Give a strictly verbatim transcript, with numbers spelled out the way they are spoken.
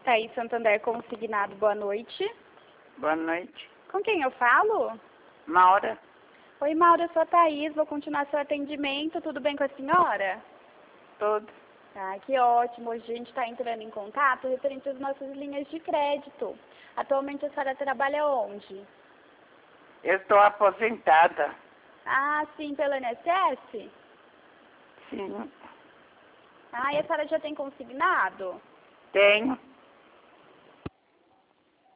Thaís Santander Consignado, boa noite. Boa noite. Com quem eu falo? Maura. Oi, Maura, eu sou a Thaís, vou continuar seu atendimento. Tudo bem com a senhora? Tudo. Ah, que ótimo. Hoje a gente está entrando em contato referente às nossas linhas de crédito. Atualmente a senhora trabalha onde? Eu estou aposentada. Ah, sim, pelo I N S S? Sim. Ah, e a senhora já tem consignado? Tenho.